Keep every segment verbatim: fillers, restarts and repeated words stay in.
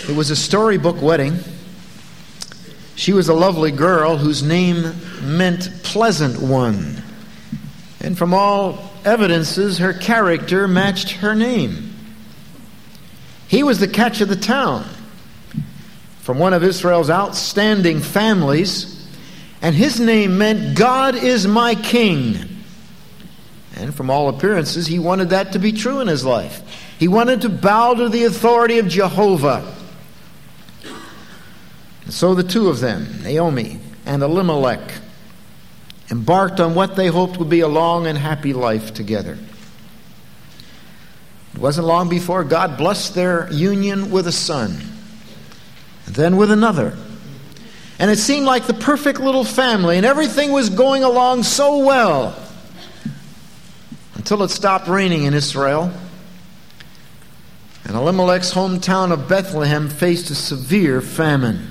It was a storybook wedding. She was a lovely girl whose name meant pleasant one. And from all evidences, her character matched her name. He was the catch of the town, from one of Israel's outstanding families, and his name meant God is my king. And from all appearances, he wanted that to be true in his life. He wanted to bow to the authority of Jehovah. And so the two of them, Naomi and Elimelech, embarked on what they hoped would be a long and happy life together. It wasn't long before God blessed their union with a son, and then with another. And it seemed like the perfect little family, and everything was going along so well, until it stopped raining in Israel. And Elimelech's hometown of Bethlehem faced a severe famine.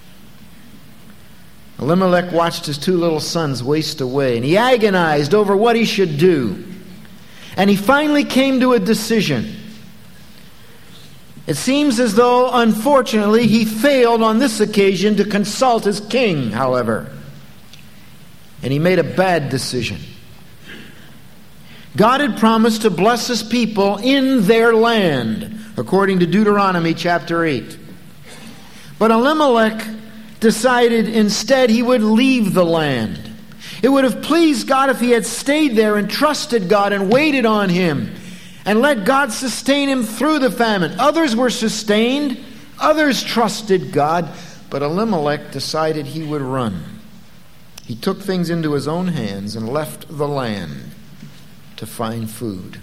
Elimelech watched his two little sons waste away, and he agonized over what he should do. And he finally came to a decision. It seems as though, unfortunately, he failed on this occasion to consult his king, however. And he made a bad decision. God had promised to bless his people in their land, according to Deuteronomy chapter eight. But Elimelech decided instead he would leave the land. It would have pleased God if he had stayed there and trusted God and waited on him and let God sustain him through the famine. Others were sustained, others trusted God, but Elimelech decided he would run. He took things into his own hands and left the land to find food.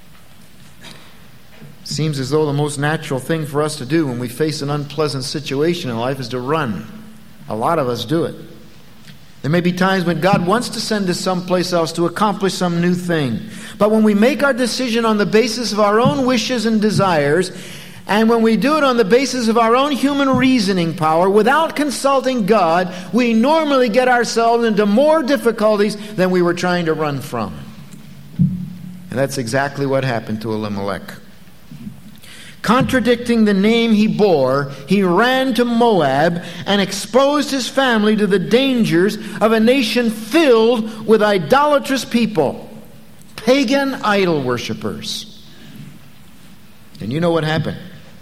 It seems as though the most natural thing for us to do when we face an unpleasant situation in life is to run. A lot of us do it. There may be times when God wants to send us someplace else to accomplish some new thing. But when we make our decision on the basis of our own wishes and desires, and when we do it on the basis of our own human reasoning power, without consulting God, we normally get ourselves into more difficulties than we were trying to run from. And that's exactly what happened to Elimelech. Contradicting the name he bore, he ran to Moab and exposed his family to the dangers of a nation filled with idolatrous people, pagan idol worshippers. And you know what happened?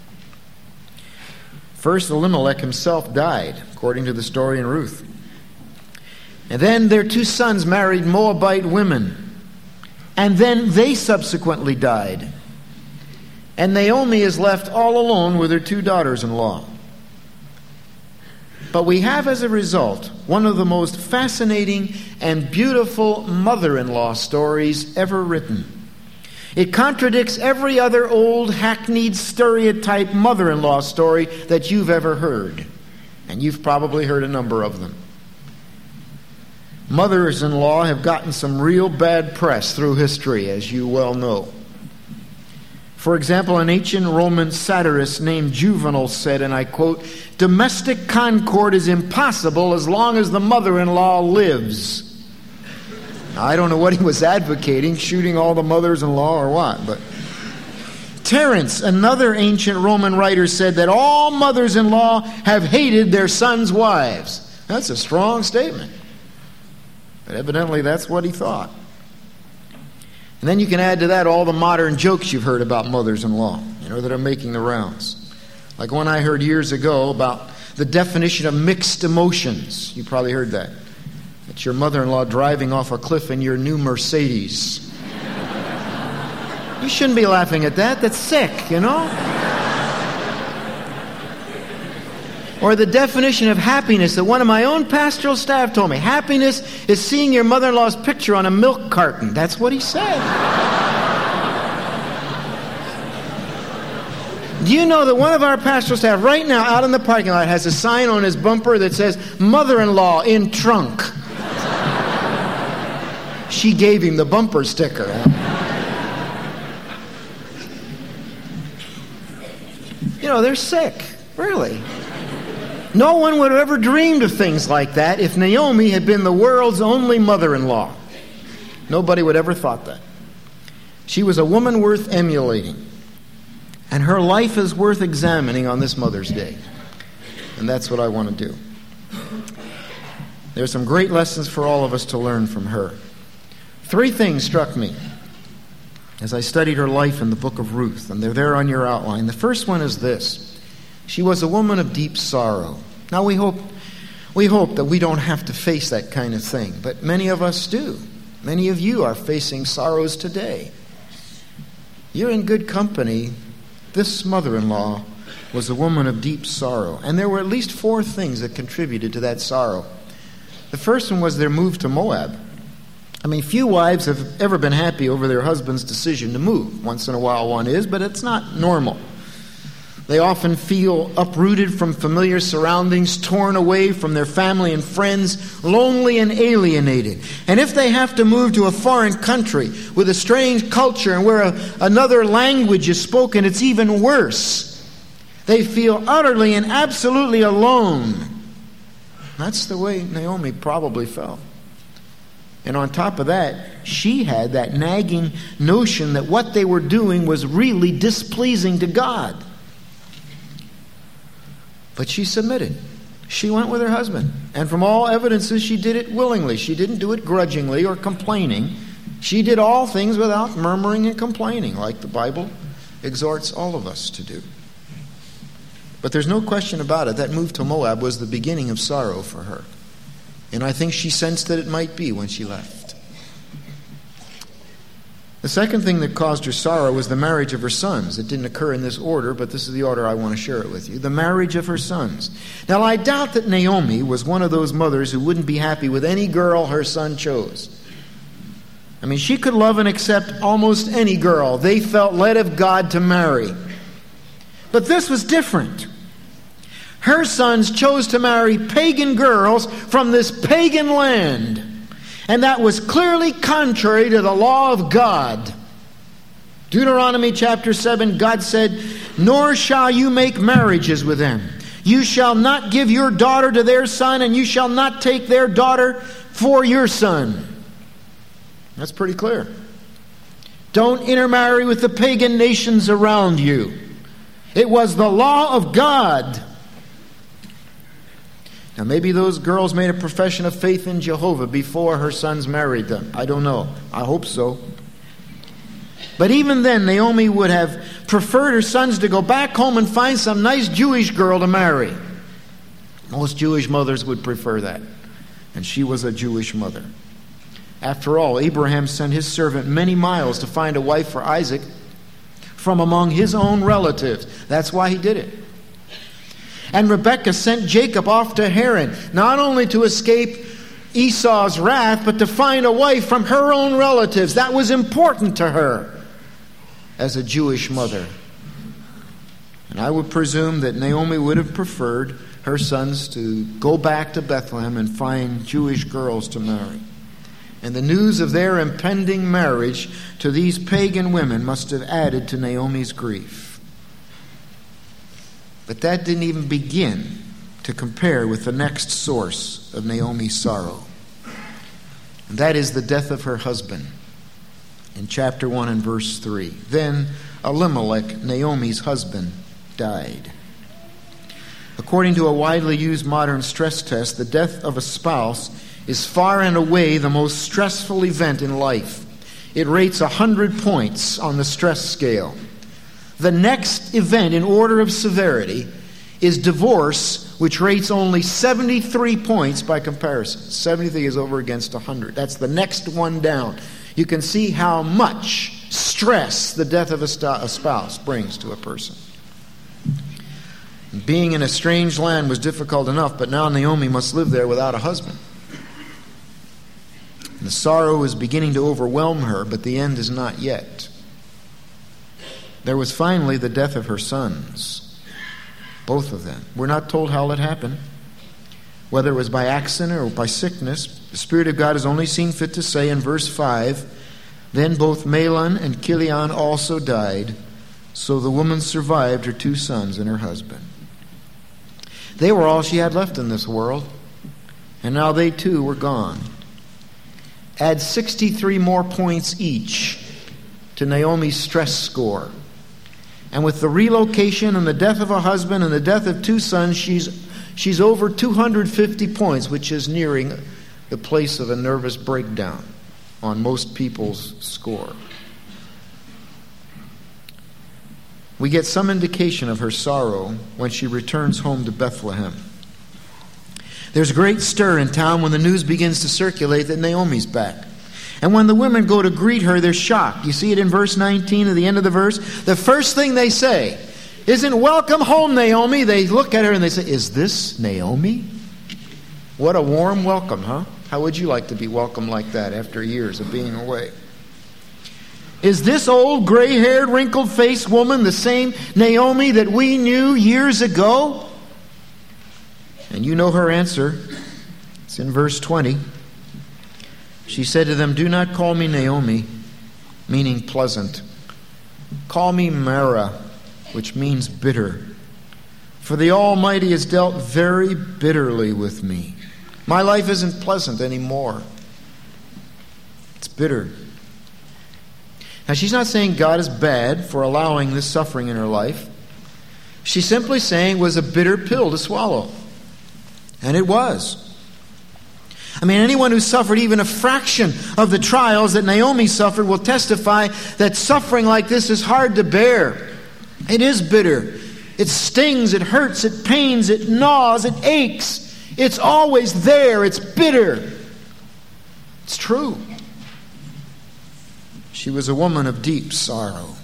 First, Elimelech himself died, according to the story in Ruth. And then their two sons married Moabite women. And then they subsequently died. And Naomi is left all alone with her two daughters-in-law. But we have, as a result, one of the most fascinating and beautiful mother-in-law stories ever written. It contradicts every other old, hackneyed, stereotype mother-in-law story that you've ever heard. And you've probably heard a number of them. Mothers-in-law have gotten some real bad press through history, as you well know. For example, an ancient Roman satirist named Juvenal said, and I quote, "Domestic concord is impossible as long as the mother-in-law lives." Now, I don't know what he was advocating, shooting all the mothers-in-law or what, but Terence, another ancient Roman writer, said that all mothers-in-law have hated their sons' wives. That's a strong statement. But evidently that's what he thought. And then you can add to that all the modern jokes you've heard about mothers-in-law, you know, that are making the rounds. Like one I heard years ago about the definition of mixed emotions. You probably heard that. It's your mother-in-law driving off a cliff in your new Mercedes. You shouldn't be laughing at that. That's sick, you know? Or the definition of happiness that one of my own pastoral staff told me. Happiness is seeing your mother-in-law's picture on a milk carton. That's what he said. Do you know that one of our pastoral staff right now out in the parking lot has a sign on his bumper that says, "Mother-in-law in trunk"? She gave him the bumper sticker. You know, they're sick. Really. No one would have ever dreamed of things like that if Naomi had been the world's only mother-in-law. Nobody would ever thought that. She was a woman worth emulating. And her life is worth examining on this Mother's Day. And that's what I want to do. There's some great lessons for all of us to learn from her. Three things struck me as I studied her life in the book of Ruth, and they're there on your outline. The first one is this: she was a woman of deep sorrow. Now we hope we hope that we don't have to face that kind of thing, but many of us do. Many of you are facing sorrows today. You're in good company. This mother-in-law was a woman of deep sorrow, and there were at least four things that contributed to that sorrow. The first one was their move to Moab. I mean, few wives have ever been happy over their husband's decision to move. Once in a while one is, but it's not normal. They often feel uprooted from familiar surroundings, torn away from their family and friends, lonely and alienated. And if they have to move to a foreign country with a strange culture and where a, another language is spoken, it's even worse. They feel utterly and absolutely alone. That's the way Naomi probably felt. And on top of that, she had that nagging notion that what they were doing was really displeasing to God. But she submitted. She went with her husband. And from all evidences, she did it willingly. She didn't do it grudgingly or complaining. She did all things without murmuring and complaining, like the Bible exhorts all of us to do. But there's no question about it. That move to Moab was the beginning of sorrow for her. And I think she sensed that it might be when she left. The second thing that caused her sorrow was the marriage of her sons. It didn't occur in this order, but this is the order I want to share it with you. The marriage of her sons. Now, I doubt that Naomi was one of those mothers who wouldn't be happy with any girl her son chose. I mean, she could love and accept almost any girl they felt led of God to marry. But this was different. Her sons chose to marry pagan girls from this pagan land. And that was clearly contrary to the law of God. Deuteronomy chapter seven, God said, "Nor shall you make marriages with them. You shall not give your daughter to their son, and you shall not take their daughter for your son." That's pretty clear. Don't intermarry with the pagan nations around you. It was the law of God. Now, maybe those girls made a profession of faith in Jehovah before her sons married them. I don't know. I hope so. But even then, Naomi would have preferred her sons to go back home and find some nice Jewish girl to marry. Most Jewish mothers would prefer that. And she was a Jewish mother. After all, Abraham sent his servant many miles to find a wife for Isaac from among his own relatives. That's why he did it. And Rebekah sent Jacob off to Haran, not only to escape Esau's wrath, but to find a wife from her own relatives. That was important to her as a Jewish mother. And I would presume that Naomi would have preferred her sons to go back to Bethlehem and find Jewish girls to marry. And the news of their impending marriage to these pagan women must have added to Naomi's grief. But that didn't even begin to compare with the next source of Naomi's sorrow. And that is the death of her husband. In chapter one and verse three. Then Elimelech, Naomi's husband, died. According to a widely used modern stress test, the death of a spouse is far and away the most stressful event in life. It rates one hundred points on the stress scale. The next event in order of severity is divorce, which rates only seventy-three points by comparison. seventy-three is over against one hundred. That's the next one down. You can see how much stress the death of a spouse brings to a person. Being in a strange land was difficult enough, but now Naomi must live there without a husband. And the sorrow is beginning to overwhelm her, but the end is not yet. There was finally the death of her sons, both of them. We're not told how it happened, whether it was by accident or by sickness. The Spirit of God is only seen fit to say in verse five, "Then both Mahlon and Chilion also died, so the woman survived her two sons and her husband." They were all she had left in this world, and now they too were gone. Add sixty-three more points each to Naomi's stress score, And with the relocation and the death of a husband and the death of two sons, she's she's over two hundred fifty points, which is nearing the place of a nervous breakdown on most people's score. We get some indication of her sorrow when she returns home to Bethlehem. There's great stir in town when the news begins to circulate that Naomi's back. And when the women go to greet her, they're shocked. You see it in verse nineteen at the end of the verse. The first thing they say isn't, "Welcome home, Naomi." They look at her and they say, "Is this Naomi?" What a warm welcome, huh? How would you like to be welcomed like that after years of being away? Is this old, gray-haired, wrinkled-faced woman the same Naomi that we knew years ago? And you know her answer. It's in verse twenty. She said to them, "Do not call me Naomi," meaning pleasant. "Call me Mara," which means bitter. "For the Almighty has dealt very bitterly with me. My life isn't pleasant anymore. It's bitter." Now, she's not saying God is bad for allowing this suffering in her life. She's simply saying it was a bitter pill to swallow. And it was. I mean, anyone who suffered even a fraction of the trials that Naomi suffered will testify that suffering like this is hard to bear. It is bitter. It stings, it hurts, it pains, it gnaws, it aches. It's always there. It's bitter. It's true. She was a woman of deep sorrow.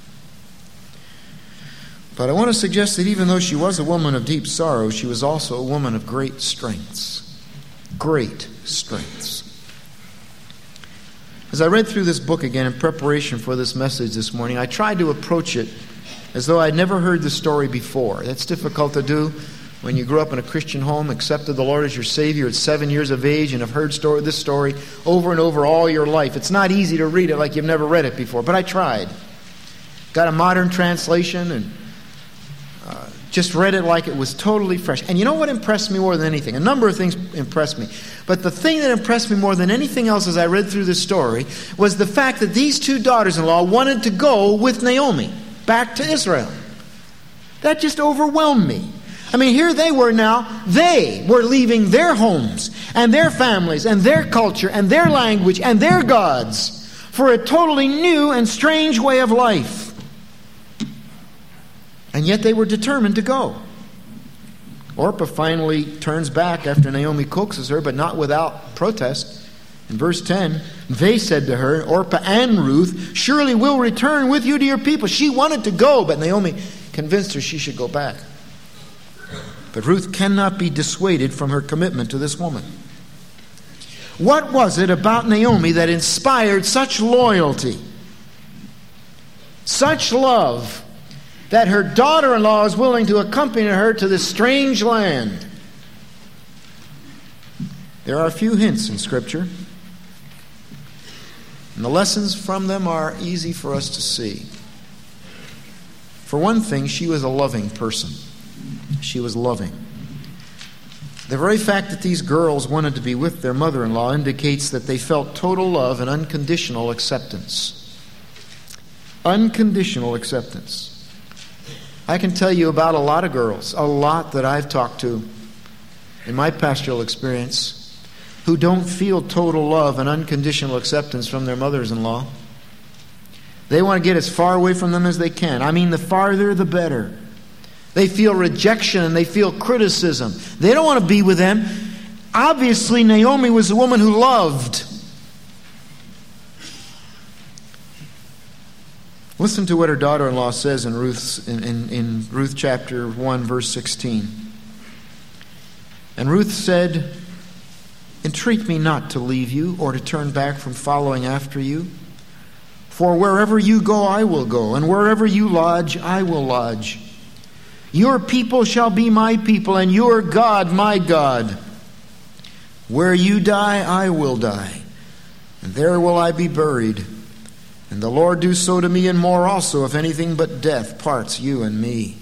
But I want to suggest that even though she was a woman of deep sorrow, she was also a woman of great strengths. Great strengths. As I read through this book again in preparation for this message this morning, I tried to approach it as though I'd never heard the story before. That's difficult to do when you grew up in a Christian home, accepted the Lord as your Savior at seven years of age, and have heard story, this story over and over all your life. It's not easy to read it like you've never read it before, but I tried. Got a modern translation and uh, just read it like it was totally fresh. And you know what impressed me more than anything? A number of things impressed me. But the thing that impressed me more than anything else as I read through this story was the fact that these two daughters-in-law wanted to go with Naomi back to Israel. That just overwhelmed me. I mean, here they were now. They were leaving their homes and their families and their culture and their language and their gods for a totally new and strange way of life. And yet they were determined to go. Orpah finally turns back after Naomi coaxes her, but not without protest. In verse ten, they said to her, Orpah and Ruth, "Surely we'll return with you to your people." She wanted to go, but Naomi convinced her she should go back. But Ruth cannot be dissuaded from her commitment to this woman. What was it about Naomi that inspired such loyalty, such love, that her daughter-in-law is willing to accompany her to this strange land? There are a few hints in Scripture, and the lessons from them are easy for us to see. For one thing, she was a loving person. She was loving. The very fact that these girls wanted to be with their mother-in-law indicates that they felt total love and unconditional acceptance. Unconditional acceptance. I can tell you about a lot of girls, a lot that I've talked to in my pastoral experience, who don't feel total love and unconditional acceptance from their mothers-in-law. They want to get as far away from them as they can. I mean, the farther the better. They feel rejection and they feel criticism. They don't want to be with them. Obviously, Naomi was a woman who loved. Listen to what her daughter-in-law says in, Ruth's, in, in, in Ruth chapter one, verse sixteen. And Ruth said, "Entreat me not to leave you or to turn back from following after you. For wherever you go, I will go, and wherever you lodge, I will lodge. Your people shall be my people, and your God my God. Where you die, I will die, and there will I be buried. And the Lord do so to me and more also, if anything but death parts you and me."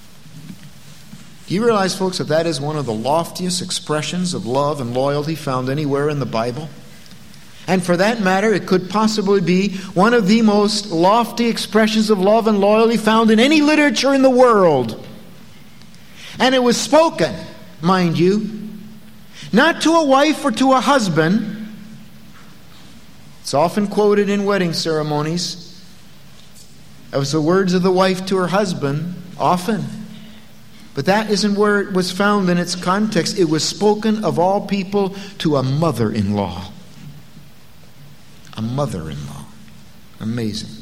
Do you realize, folks, that that is one of the loftiest expressions of love and loyalty found anywhere in the Bible? And for that matter, it could possibly be one of the most lofty expressions of love and loyalty found in any literature in the world. And it was spoken, mind you, not to a wife or to a husband. It's often quoted in wedding ceremonies. It was the words of the wife to her husband, often. But that isn't where it was found in its context. It was spoken of all people to a mother-in-law. A mother-in-law. Amazing.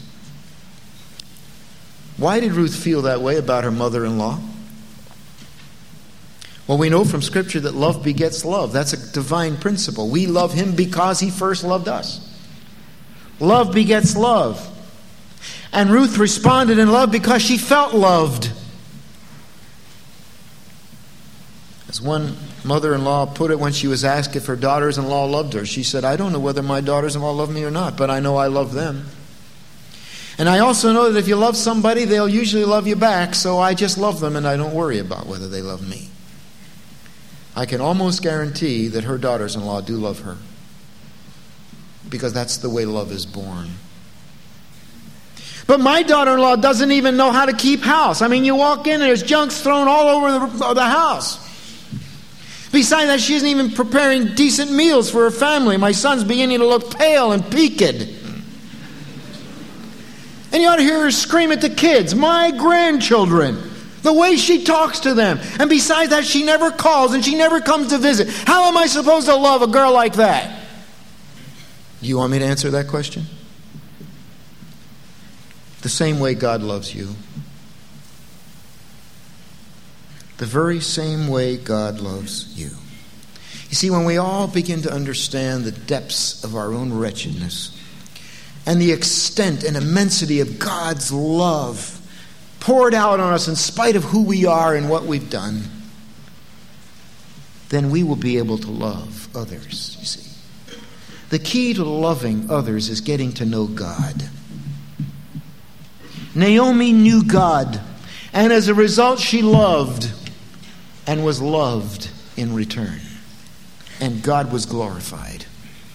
Why did Ruth feel that way about her mother-in-law? Well, we know from Scripture that love begets love. That's a divine principle. We love Him because He first loved us. Love begets love. And Ruth responded in love because she felt loved. As one mother-in-law put it when she was asked if her daughters-in-law loved her, she said, I don't know whether my daughters-in-law love me or not, but I know I love them. And I also know that if you love somebody, they'll usually love you back, so I just love them and I don't worry about whether they love me. I can almost guarantee that her daughters-in-law do love her, because that's the way love is born. But my daughter-in-law doesn't even know how to keep house. I mean, you walk in and there's junks thrown all over the, the house. Besides that, she isn't even preparing decent meals for her family. My son's beginning to look pale and peaked. And you ought to hear her scream at the kids, my grandchildren, the way she talks to them. And besides that, she never calls and she never comes to visit. How am I supposed to love a girl like that? You want me to answer that question? The same way God loves you. The very same way God loves you. You see, when we all begin to understand the depths of our own wretchedness and the extent and immensity of God's love poured out on us in spite of who we are and what we've done, then we will be able to love others, you see. The key to loving others is getting to know God. Naomi knew God, and as a result she loved and was loved in return. And God was glorified.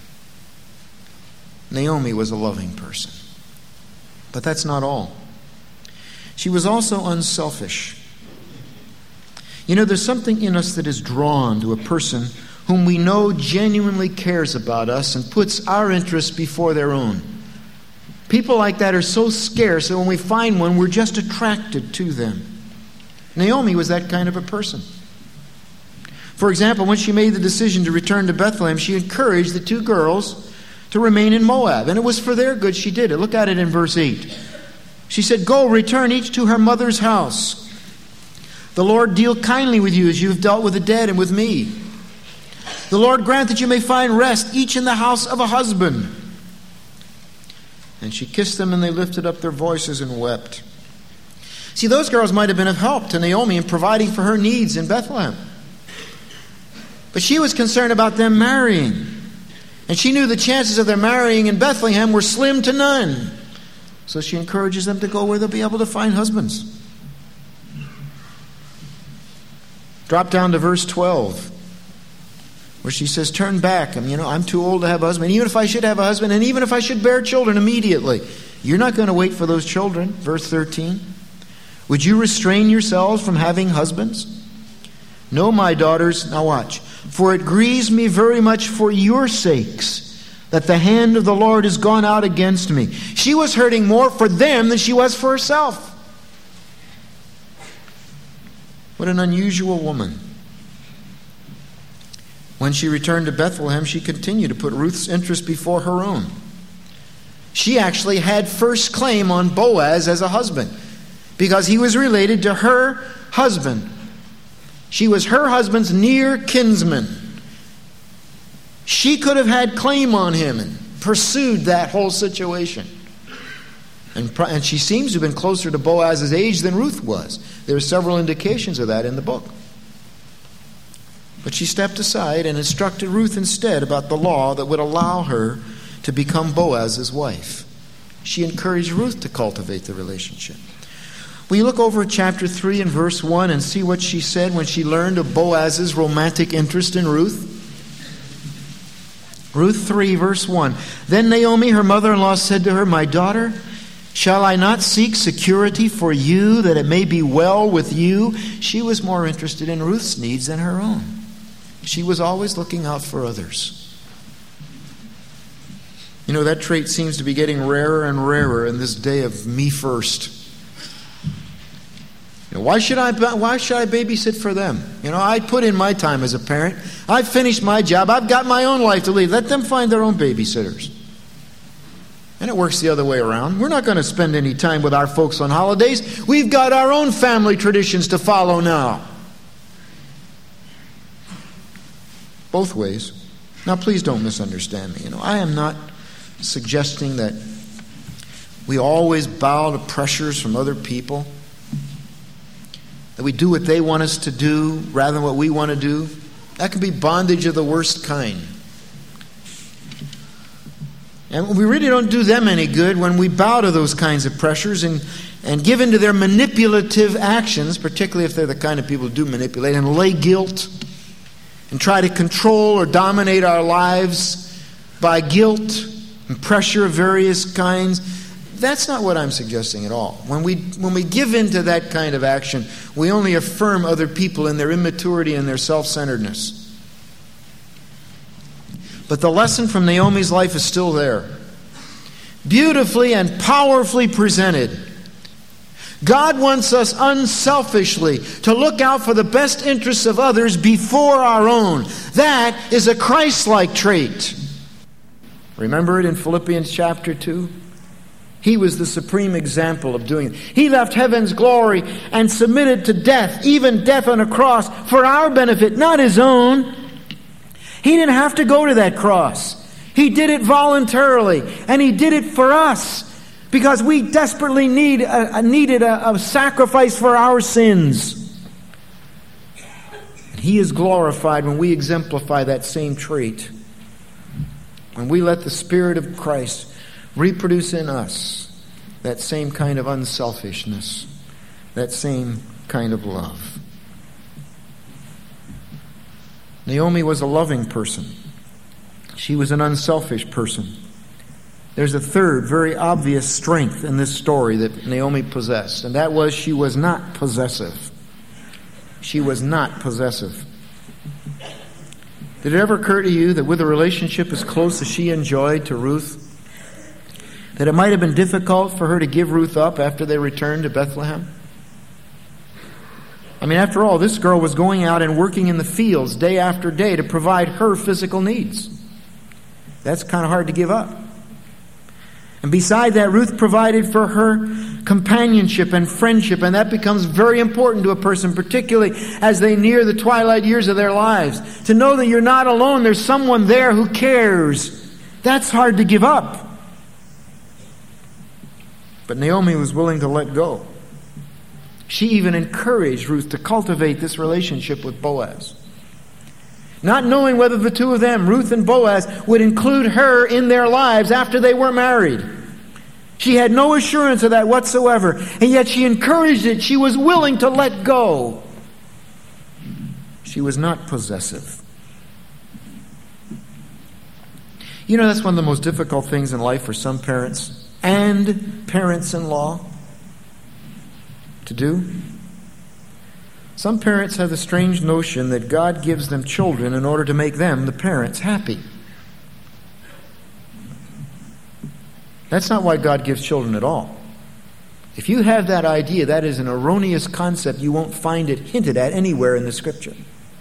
Naomi was a loving person. But that's not all. She was also unselfish. You know, there's something in us that is drawn to a person whom we know genuinely cares about us and puts our interests before their own. People like that are so scarce that when we find one, we're just attracted to them. Naomi was that kind of a person. For example, when she made the decision to return to Bethlehem, she encouraged the two girls to remain in Moab. And it was for their good she did it. Look at it in verse eight. She said, go, return each to her mother's house. The Lord deal kindly with you as you have dealt with the dead and with me. The Lord grant that you may find rest, each in the house of a husband. And she kissed them, and they lifted up their voices and wept. See, those girls might have been of help to Naomi in providing for her needs in Bethlehem. But she was concerned about them marrying. And she knew the chances of their marrying in Bethlehem were slim to none. So she encourages them to go where they'll be able to find husbands. Drop down to verse twelve, where she says, turn back. I'm, you know, I'm too old to have a husband. Even if I should have a husband, and even if I should bear children immediately. You're not going to wait for those children. Verse thirteen. Would you restrain yourselves from having husbands? No, my daughters, now watch. For it grieves me very much for your sakes that the hand of the Lord has gone out against me. She was hurting more for them than she was for herself. What an unusual woman. When she returned to Bethlehem, she continued to put Ruth's interest before her own. She actually had first claim on Boaz as a husband because he was related to her husband. She was her husband's near kinsman. She could have had claim on him and pursued that whole situation. And, and she seems to have been closer to Boaz's age than Ruth was. There are several indications of that in the book. But she stepped aside and instructed Ruth instead about the law that would allow her to become Boaz's wife. She encouraged Ruth to cultivate the relationship. Will you look over at chapter three and verse one and see what she said when she learned of Boaz's romantic interest in Ruth? Ruth three, verse one. Then Naomi, her mother-in-law, said to her, "My daughter, shall I not seek security for you, that it may be well with you?" She was more interested in Ruth's needs than her own. She was always looking out for others. You know, that trait seems to be getting rarer and rarer in this day of me first. You know, why should I why should I babysit for them? You know, I put in my time as a parent. I've finished my job. I've got my own life to lead. Let them find their own babysitters. And it works the other way around. We're not going to spend any time with our folks on holidays. We've got our own family traditions to follow now. Both ways. Now, please don't misunderstand me. You know, I am not suggesting that we always bow to pressures from other people, that we do what they want us to do rather than what we want to do. That can be bondage of the worst kind. And we really don't do them any good when we bow to those kinds of pressures and, and give in to their manipulative actions, particularly if they're the kind of people who do manipulate, and lay guilt and try to control or dominate our lives by guilt and pressure of various kinds. That's not what I'm suggesting at all. When we when we give in to that kind of action, we only affirm other people in their immaturity and their self-centeredness. But the lesson from Naomi's life is still there. Beautifully and powerfully presented. God wants us unselfishly to look out for the best interests of others before our own. That is a Christ-like trait. Remember it in Philippians chapter two? He was the supreme example of doing it. He left heaven's glory and submitted to death, even death on a cross, for our benefit, not his own. He didn't have to go to that cross. He did it voluntarily, and he did it for us because we desperately need a, needed a, a sacrifice for our sins. And he is glorified when we exemplify that same trait. When we let the Spirit of Christ reproduce in us that same kind of unselfishness, that same kind of love. Naomi was a loving person. She was an unselfish person. There's a third, very obvious strength in this story that Naomi possessed, and that was she was not possessive. She was not possessive. Did it ever occur to you that with a relationship as close as she enjoyed to Ruth, that it might have been difficult for her to give Ruth up after they returned to Bethlehem? I mean, after all, this girl was going out and working in the fields day after day to provide her physical needs. That's kind of hard to give up. And beside that, Ruth provided for her companionship and friendship, and that becomes very important to a person, particularly as they near the twilight years of their lives. To know that you're not alone, there's someone there who cares. That's hard to give up. But Naomi was willing to let go. She even encouraged Ruth to cultivate this relationship with Boaz. Not knowing whether the two of them, Ruth and Boaz, would include her in their lives after they were married. She had no assurance of that whatsoever, and yet she encouraged it. She was willing to let go. She was not possessive. You know, that's one of the most difficult things in life for some parents and parents-in-law to do. Some parents have the strange notion that God gives them children in order to make them, the parents, happy. That's not why God gives children at all. If you have that idea, that is an erroneous concept. You won't find it hinted at anywhere in the Scripture.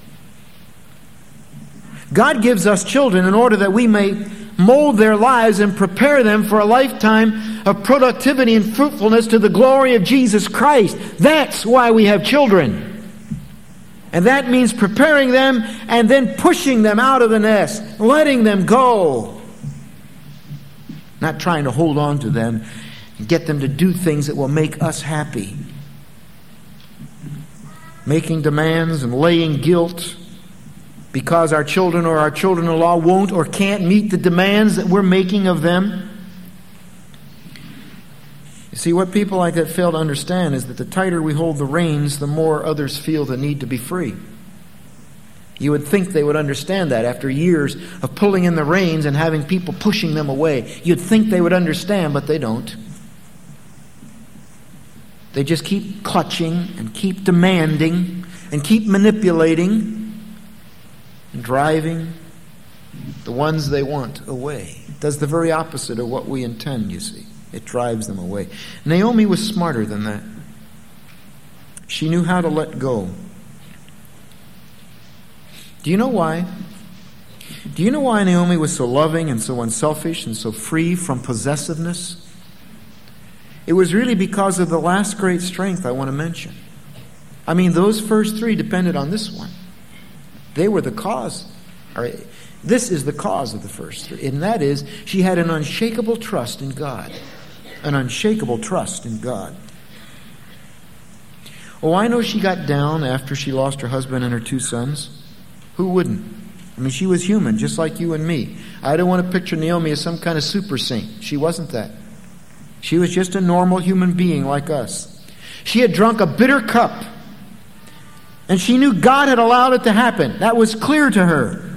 God gives us children in order that we may mold their lives and prepare them for a lifetime of productivity and fruitfulness to the glory of Jesus Christ. That's why we have children. And that means preparing them and then pushing them out of the nest, letting them go. Not trying to hold on to them and get them to do things that will make us happy. Making demands and laying guilt because our children or our children-in-law won't or can't meet the demands that we're making of them. You see, what people like that fail to understand is that the tighter we hold the reins, the more others feel the need to be free. You would think they would understand that after years of pulling in the reins and having people pushing them away. You'd think they would understand, but they don't. They just keep clutching and keep demanding and keep manipulating and driving the ones they want away. It does the very opposite of what we intend, you see. It drives them away. Naomi was smarter than that. She knew how to let go. Do you know why? Do you know why Naomi was so loving and so unselfish and so free from possessiveness? It was really because of the last great strength I want to mention. I mean, those first three depended on this one. They were the cause. Or, this is the cause of the first three. And that is, she had an unshakable trust in God. An unshakable trust in God. Oh, I know she got down after she lost her husband and her two sons. Who wouldn't? I mean, she was human, just like you and me. I don't want to picture Naomi as some kind of super saint. She wasn't that. She was just a normal human being like us. She had drunk a bitter cup, and she knew God had allowed it to happen. That was clear to her.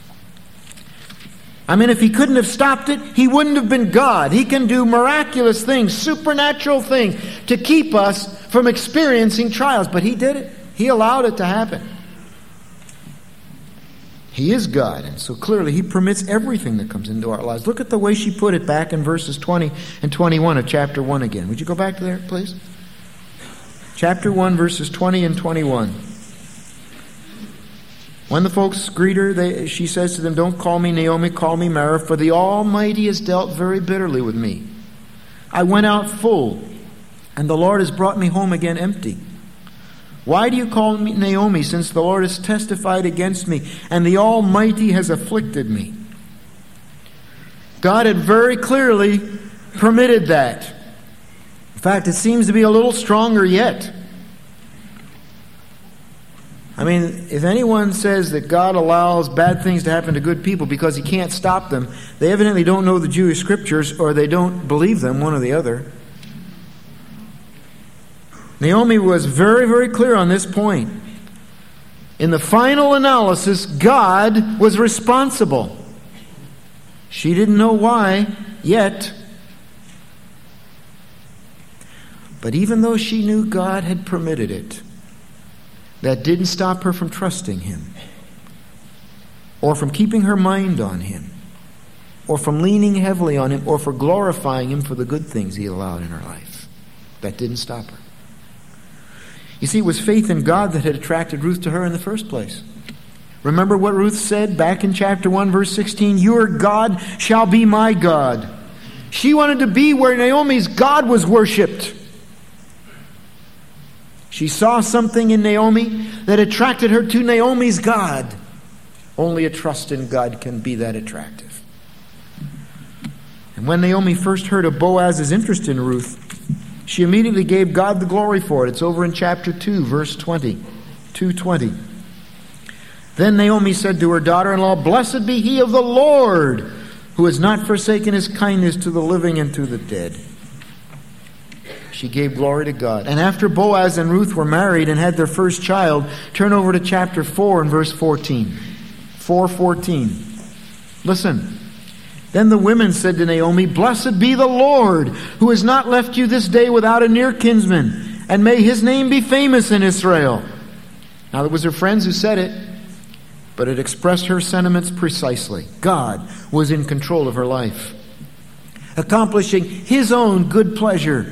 I mean, if he couldn't have stopped it, he wouldn't have been God. He can do miraculous things, supernatural things, to keep us from experiencing trials. But he did it. He allowed it to happen. He is God, and so clearly he permits everything that comes into our lives. Look at the way she put it back in verses twenty and twenty-one of chapter one again. Would you go back to there, please? Chapter one, verses twenty and twenty-one. When the folks greet her, they, she says to them, "Don't call me Naomi, call me Mara, for the Almighty has dealt very bitterly with me. I went out full, and the Lord has brought me home again empty. Why do you call me Naomi, since the Lord has testified against me, and the Almighty has afflicted me?" God had very clearly permitted that. In fact, it seems to be a little stronger yet. I mean, if anyone says that God allows bad things to happen to good people because he can't stop them, they evidently don't know the Jewish scriptures, or they don't believe them, one or the other. Naomi was very, very clear on this point. In the final analysis, God was responsible. She didn't know why yet. But even though she knew God had permitted it, that didn't stop her from trusting him, or from keeping her mind on him, or from leaning heavily on him, or for glorifying him for the good things he allowed in her life. That didn't stop her. You see, it was faith in God that had attracted Ruth to her in the first place. Remember what Ruth said back in chapter one, verse sixteen, "Your God shall be my God." She wanted to be where Naomi's God was worshipped. She saw something in Naomi that attracted her to Naomi's God. Only a trust in God can be that attractive. And when Naomi first heard of Boaz's interest in Ruth, she immediately gave God the glory for it. It's over in chapter two, verse twenty. two twenty. Then Naomi said to her daughter-in-law, "Blessed be he of the Lord, who has not forsaken his kindness to the living and to the dead." She gave glory to God. And after Boaz and Ruth were married and had their first child, turn over to chapter four and verse fourteen. four fourteen. Listen. Then the women said to Naomi, "Blessed be the Lord, who has not left you this day without a near kinsman, and may his name be famous in Israel." Now, it was her friends who said it, but it expressed her sentiments precisely. God was in control of her life, accomplishing his own good pleasure.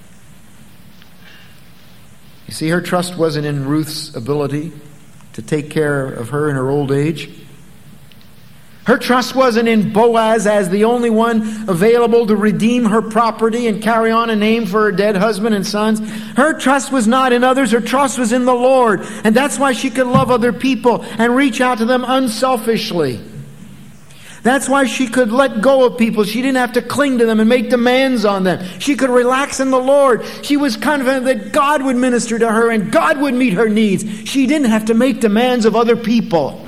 You see, her trust wasn't in Ruth's ability to take care of her in her old age. Her trust wasn't in Boaz as the only one available to redeem her property and carry on a name for her dead husband and sons. Her trust was not in others. Her trust was in the Lord. And that's why she could love other people and reach out to them unselfishly. That's why she could let go of people. She didn't have to cling to them and make demands on them. She could relax in the Lord. She was confident that God would minister to her and God would meet her needs. She didn't have to make demands of other people.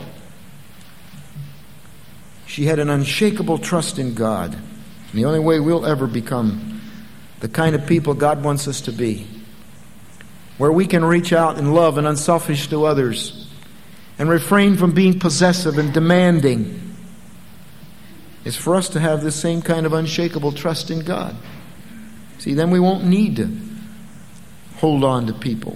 She had an unshakable trust in God. And the only way we'll ever become the kind of people God wants us to be, where we can reach out in love and unselfish to others, and refrain from being possessive and demanding is for us to have this same kind of unshakable trust in God. See, then we won't need to hold on to people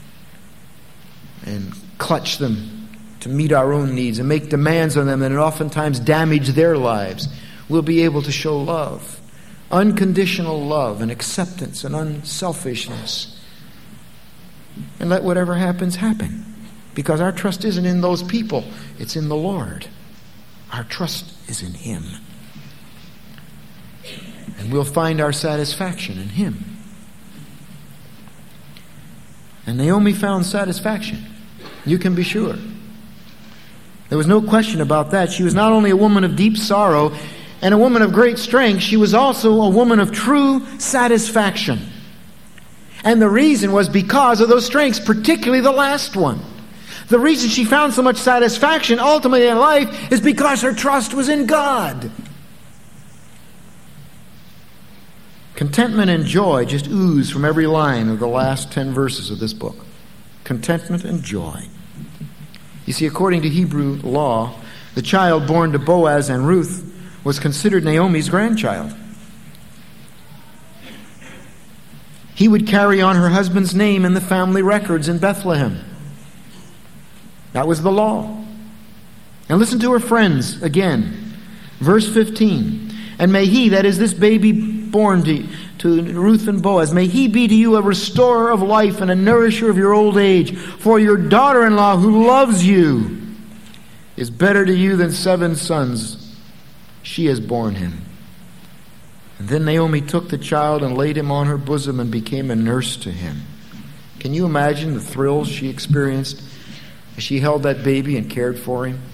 and clutch them to meet our own needs and make demands on them that oftentimes damage their lives. We'll be able to show love, unconditional love and acceptance and unselfishness, and let whatever happens happen, because our trust isn't in those people, it's in the Lord. Our trust is in Him, and we'll find our satisfaction in Him. And Naomi found satisfaction, you can be sure. There was no question about that. She was not only a woman of deep sorrow and a woman of great strength, she was also a woman of true satisfaction. And the reason was because of those strengths, particularly the last one. The reason she found so much satisfaction ultimately in life is because her trust was in God. Contentment and joy just ooze from every line of the last ten verses of this book. Contentment and joy. You see, according to Hebrew law, the child born to Boaz and Ruth was considered Naomi's grandchild. He would carry on her husband's name in the family records in Bethlehem. That was the law. And listen to her friends again. Verse fifteen. And may he, that is this baby born to, to Ruth and Boaz, may he be to you a restorer of life and a nourisher of your old age. For your daughter-in-law who loves you is better to you than seven sons. She has borne him. And then Naomi took the child and laid him on her bosom and became a nurse to him. Can you imagine the thrills she experienced as she held that baby and cared for him?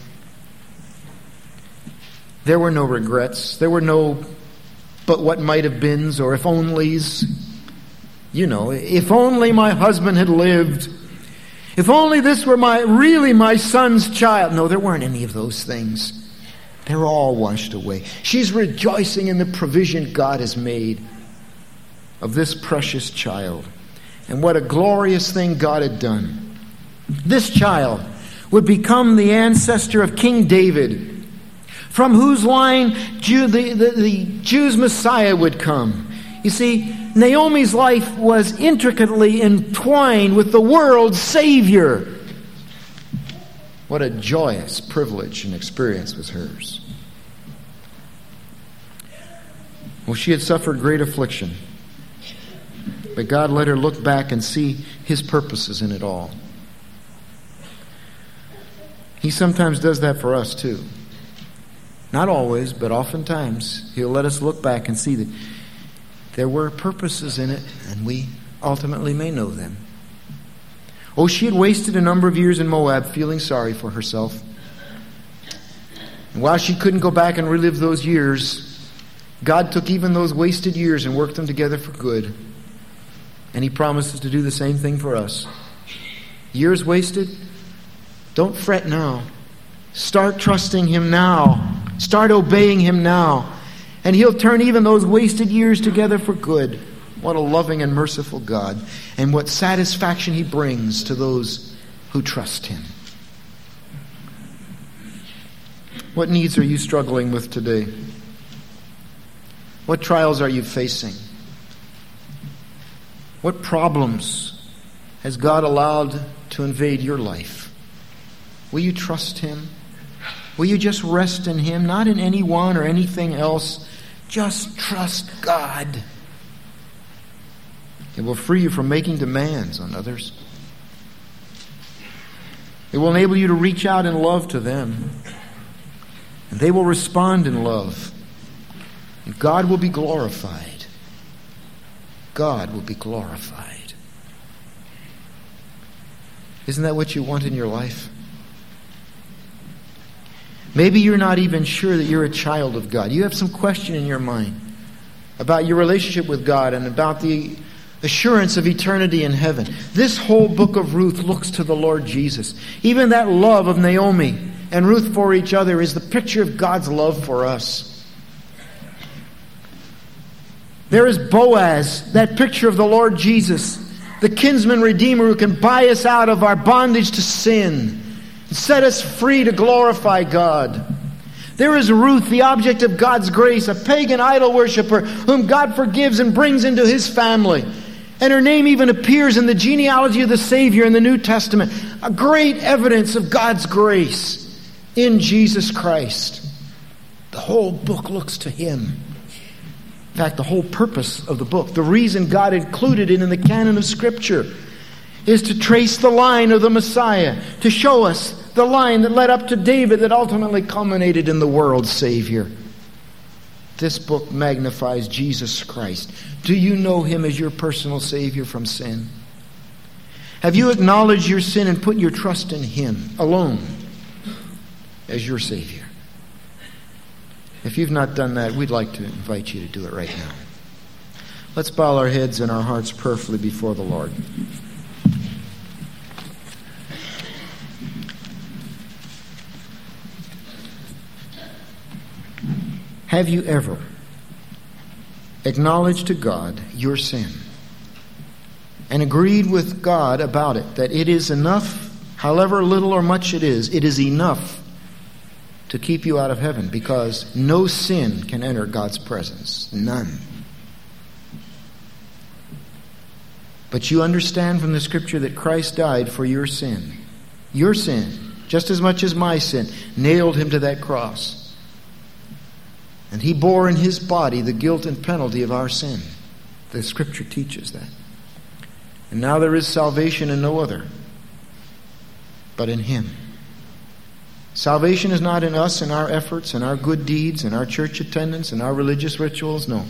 There were no regrets. There were no but what might have beens or if onlys. You know, if only my husband had lived. If only this were my really my son's child. No, there weren't any of those things. They were all washed away. She's rejoicing in the provision God has made of this precious child. And what a glorious thing God had done. This child would become the ancestor of King David, from whose line Jew, the, the, the Jews' Messiah would come. You see, Naomi's life was intricately entwined with the world's Savior. What a joyous privilege and experience was hers. Well, she had suffered great affliction, but God let her look back and see His purposes in it all. He sometimes does that for us too. Not always, but oftentimes He'll let us look back and see that there were purposes in it, and we ultimately may know them. Oh, she had wasted a number of years in Moab feeling sorry for herself. And while she couldn't go back and relive those years, God took even those wasted years and worked them together for good. And He promises to do the same thing for us. Years wasted? Don't fret now. Start trusting Him now. Start obeying Him now. And He'll turn even those wasted years together for good. What a loving and merciful God. And what satisfaction He brings to those who trust Him. What needs are you struggling with today? What trials are you facing? What problems has God allowed to invade your life? Will you trust Him? Will you just rest in Him, not in anyone or anything else? Just trust God. It will free you from making demands on others. It will enable you to reach out in love to them. And they will respond in love. And God will be glorified. God will be glorified. Isn't that what you want in your life? Maybe you're not even sure that you're a child of God. You have some question in your mind about your relationship with God and about the assurance of eternity in heaven. This whole book of Ruth looks to the Lord Jesus. Even that love of Naomi and Ruth for each other is the picture of God's love for us. There is Boaz, that picture of the Lord Jesus, the kinsman redeemer who can buy us out of our bondage to sin. Set us free to glorify God. There is Ruth, the object of God's grace, a pagan idol worshiper whom God forgives and brings into His family. And her name even appears in the genealogy of the Savior in the New Testament. A great evidence of God's grace in Jesus Christ. The whole book looks to Him. In fact, the whole purpose of the book, the reason God included it in the canon of Scripture, is to trace the line of the Messiah, to show us the line that led up to David that ultimately culminated in the world's Savior. This book magnifies Jesus Christ. Do you know Him as your personal Savior from sin? Have you acknowledged your sin and put your trust in Him alone as your Savior? If you've not done that, we'd like to invite you to do it right now. Let's bow our heads and our hearts prayerfully before the Lord. Have you ever acknowledged to God your sin and agreed with God about it, that it is enough, however little or much it is, it is enough to keep you out of heaven, because no sin can enter God's presence. None. But you understand from the Scripture that Christ died for your sin. Your sin, just as much as my sin, nailed Him to that cross. And He bore in His body the guilt and penalty of our sin. The Scripture teaches that. And now there is salvation in no other but in Him. Salvation is not in us and our efforts and our good deeds and our church attendance and our religious rituals. No.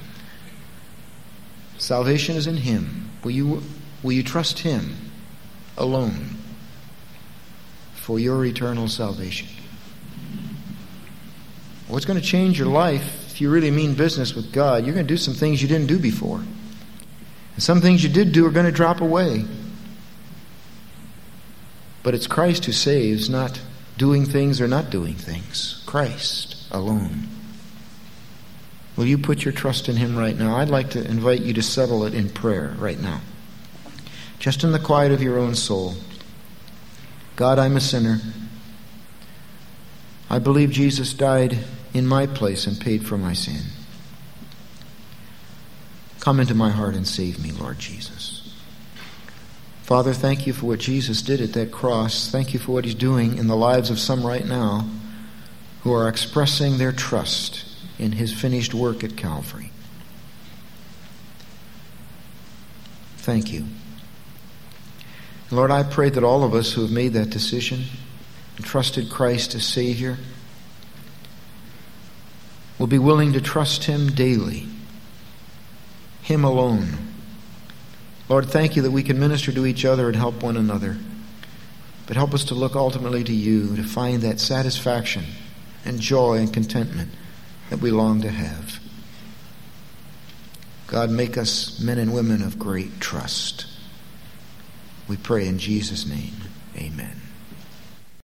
Salvation is in Him. Will you, will you trust Him alone for your eternal salvation? What's going to change your life, if you really mean business with God, you're going to do some things you didn't do before. And some things you did do are going to drop away. But it's Christ who saves, not doing things or not doing things. Christ alone. Will you put your trust in Him right now? I'd like to invite you to settle it in prayer right now. Just in the quiet of your own soul. God, I'm a sinner. I believe Jesus died in my place and paid for my sin. Come into my heart and save me, Lord Jesus. Father, thank you for what Jesus did at that cross. Thank you for what He's doing in the lives of some right now who are expressing their trust in His finished work at Calvary. Thank you. Lord, I pray that all of us who have made that decision and trusted Christ as Savior will be willing to trust Him daily, Him alone. Lord, thank you that we can minister to each other and help one another. But help us to look ultimately to you, to find that satisfaction and joy and contentment that we long to have. God, make us men and women of great trust. We pray in Jesus' name. Amen.